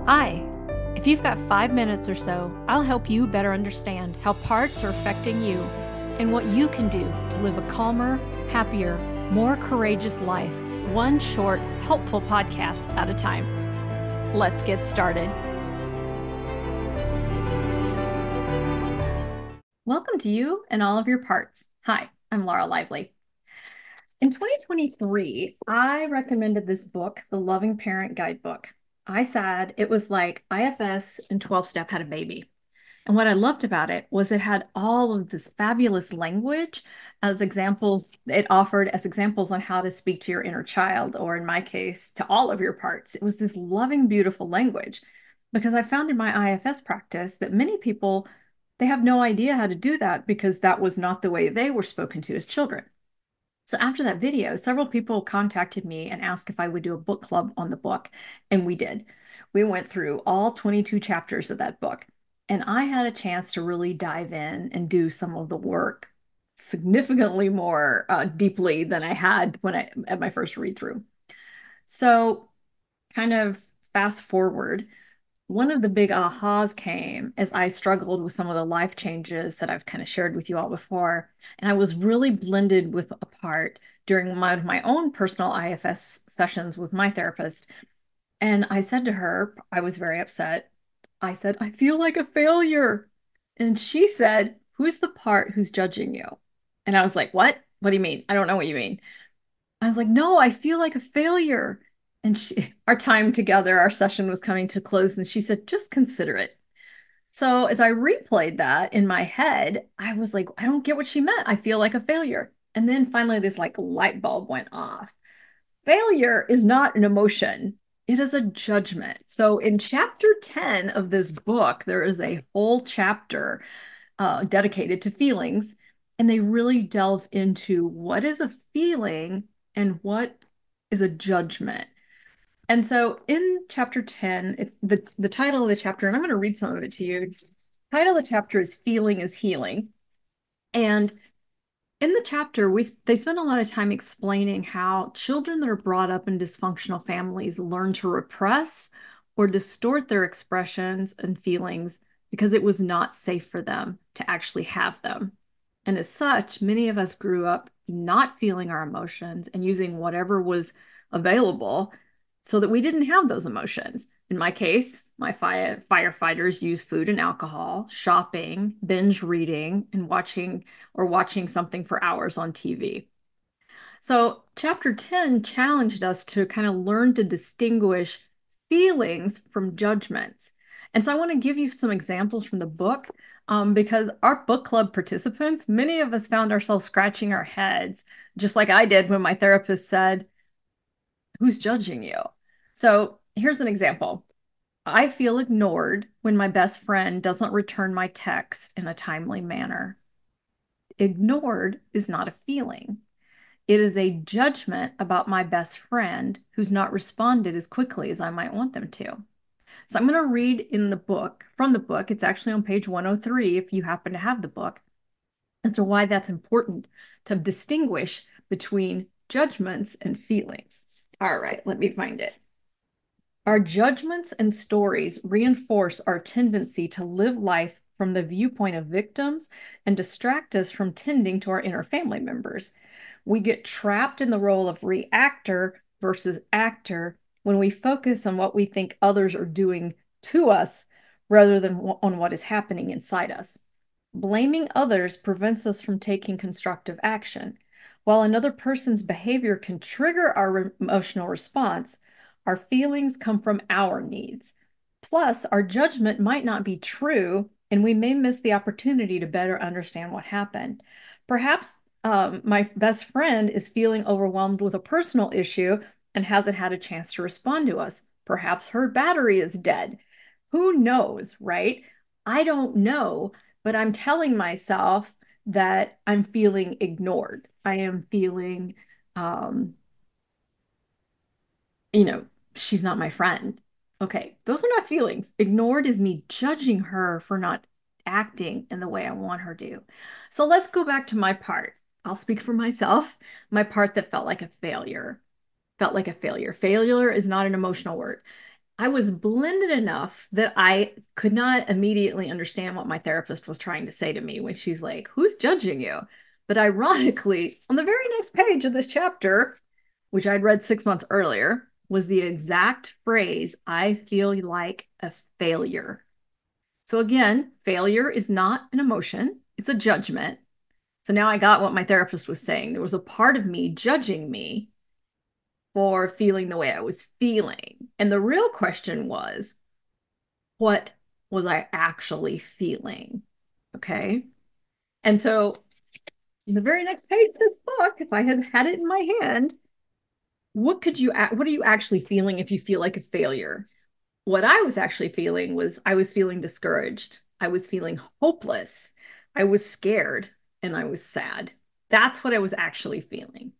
Hi. If you've got 5 minutes or so, I'll help you better understand how parts are affecting you and what you can do to live a calmer, happier, more courageous life, one short, helpful podcast at a time. Let's get started. Welcome to you and all of your parts. Hi, I'm Laura Lively. In 2023, I recommended this book, The Loving Parent Guidebook. I said it was like IFS and 12-Step had a baby. And what I loved about it was it had all of this fabulous language as examples. It offered as examples on how to speak to your inner child, or in my case, to all of your parts. It was this loving, beautiful language. Because I found in my IFS practice that many people, they have no idea how to do that because that was not the way they were spoken to as children. So after that video, several people contacted me and asked if I would do a book club on the book, and we did. We went through all 22 chapters of that book, and I had a chance to really dive in and do some of the work significantly more deeply than I had when I at my first read through. So, kind of fast forward, one of the big ahas came as I struggled with some of the life changes that I've kind of shared with you all before. And I was really blended with a part during my own personal IFS sessions with my therapist. And I said to her, I was very upset. I said, I feel like a failure. And she said, who's the part who's judging you? And I was like, what? What do you mean? I don't know what you mean. I was like, no, I feel like a failure. And our time together, our session was coming to a close, and she said, just consider it. So as I replayed that in my head, I was like, I don't get what she meant. I feel like a failure. And then finally, this like light bulb went off. Failure is not an emotion. It is a judgment. So in chapter 10 of this book, there is a whole chapter dedicated to feelings, and they really delve into what is a feeling and what is a judgment. And so in chapter 10, it's the title of the chapter, and I'm going to read some of it to you. The title of the chapter is Feeling is Healing. And in the chapter, they spend a lot of time explaining how children that are brought up in dysfunctional families learn to repress or distort their expressions and feelings because it was not safe for them to actually have them. And as such, many of us grew up not feeling our emotions and using whatever was available so that we didn't have those emotions. In my case, my firefighters use food and alcohol, shopping, binge reading, and watching something for hours on TV. So, chapter 10 challenged us to kind of learn to distinguish feelings from judgments. And so, I want to give you some examples from the book because our book club participants, many of us found ourselves scratching our heads, just like I did when my therapist said, who's judging you? So, here's an example. I feel ignored when my best friend doesn't return my text in a timely manner. Ignored is not a feeling. It is a judgment about my best friend who's not responded as quickly as I might want them to. So I'm going to read in the book, from the book. It's actually on page 103 if you happen to have the book, as to why that's important to distinguish between judgments and feelings. All right, let me find it. Our judgments and stories reinforce our tendency to live life from the viewpoint of victims and distract us from tending to our inner family members. We get trapped in the role of reactor versus actor when we focus on what we think others are doing to us rather than on what is happening inside us. Blaming others prevents us from taking constructive action. While another person's behavior can trigger our emotional response, our feelings come from our needs. Plus, our judgment might not be true, and we may miss the opportunity to better understand what happened. Perhaps my best friend is feeling overwhelmed with a personal issue and hasn't had a chance to respond to us. Perhaps her battery is dead. Who knows, right? I don't know, but I'm telling myself that I'm feeling ignored. I am feeling, um, you know, she's not my friend. Okay, those are not feelings. Ignored is me judging her for not acting in the way I want her to. So let's go back to my part. I'll speak for myself. My part that felt like a failure. Felt like a failure. Failure is not an emotional word. I was blended enough that I could not immediately understand what my therapist was trying to say to me when she's like, "Who's judging you?" But ironically, on the very next page of this chapter, which I'd read 6 months earlier, was the exact phrase, "I feel like a failure." So again, failure is not an emotion, it's a judgment. So now I got what my therapist was saying. There was a part of me judging me for feeling the way I was feeling. And the real question was, what was I actually feeling? Okay. And so in the very next page of this book, if I had had it in my hand, what are you actually feeling if you feel like a failure? What I was actually feeling was I was feeling discouraged. I was feeling hopeless. I was scared and I was sad. That's what I was actually feeling.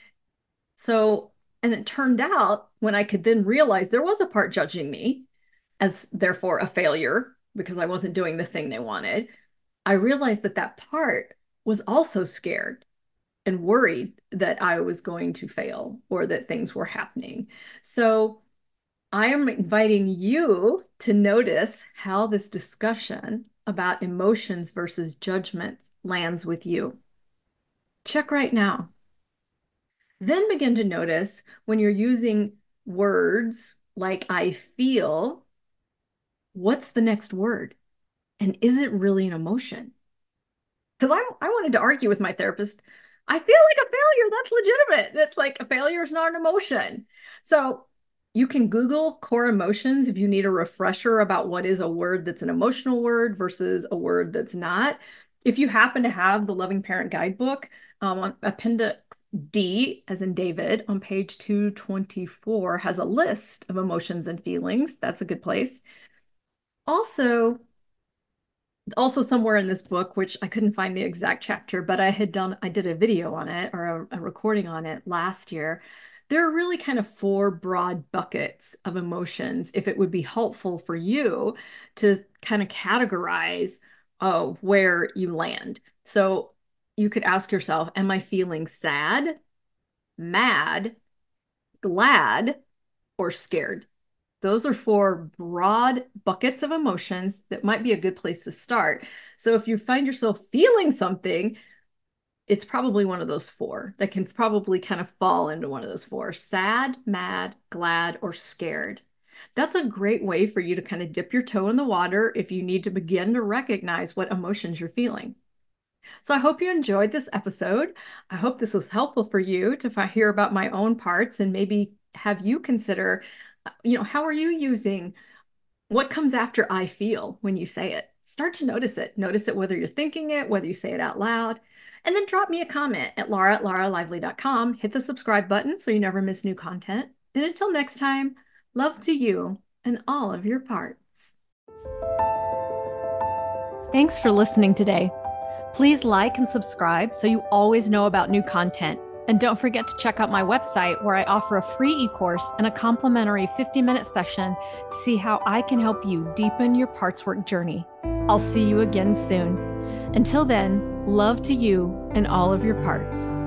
So, and it turned out when I could then realize there was a part judging me as therefore a failure because I wasn't doing the thing they wanted, I realized that that part was also scared and worried that I was going to fail or that things were happening. So I am inviting you to notice how this discussion about emotions versus judgments lands with you. Check right now. Then begin to notice when you're using words like I feel, what's the next word? And is it really an emotion? Because I wanted to argue with my therapist. I feel like a failure. That's legitimate. It's like a failure is not an emotion. So you can Google core emotions if you need a refresher about what is a word that's an emotional word versus a word that's not. If you happen to have the Loving Parent Guidebook, on Appendix D, as in David, on page 224, has a list of emotions and feelings. That's a good place. Also, somewhere in this book, which I couldn't find the exact chapter, but I did a video on it or a recording on it last year. There are really kind of four broad buckets of emotions. If it would be helpful for you to kind of categorize where you land. So you could ask yourself, am I feeling sad, mad, glad, or scared? Those are four broad buckets of emotions that might be a good place to start. So if you find yourself feeling something, it's probably one of those four that can probably kind of fall into one of those four: sad, mad, glad, or scared. That's a great way for you to kind of dip your toe in the water if you need to begin to recognize what emotions you're feeling. So I hope you enjoyed this episode. I hope this was helpful for you to hear about my own parts and maybe have you consider, how are you using what comes after I feel when you say it? Start to notice it. Notice it whether you're thinking it, whether you say it out loud. And then drop me a comment at laura@lauralively.com. Hit the subscribe button so you never miss new content. And until next time, love to you and all of your parts. Thanks for listening today. Please like and subscribe so you always know about new content. And don't forget to check out my website where I offer a free e-course and a complimentary 50-minute session to see how I can help you deepen your parts work journey. I'll see you again soon. Until then, love to you and all of your parts.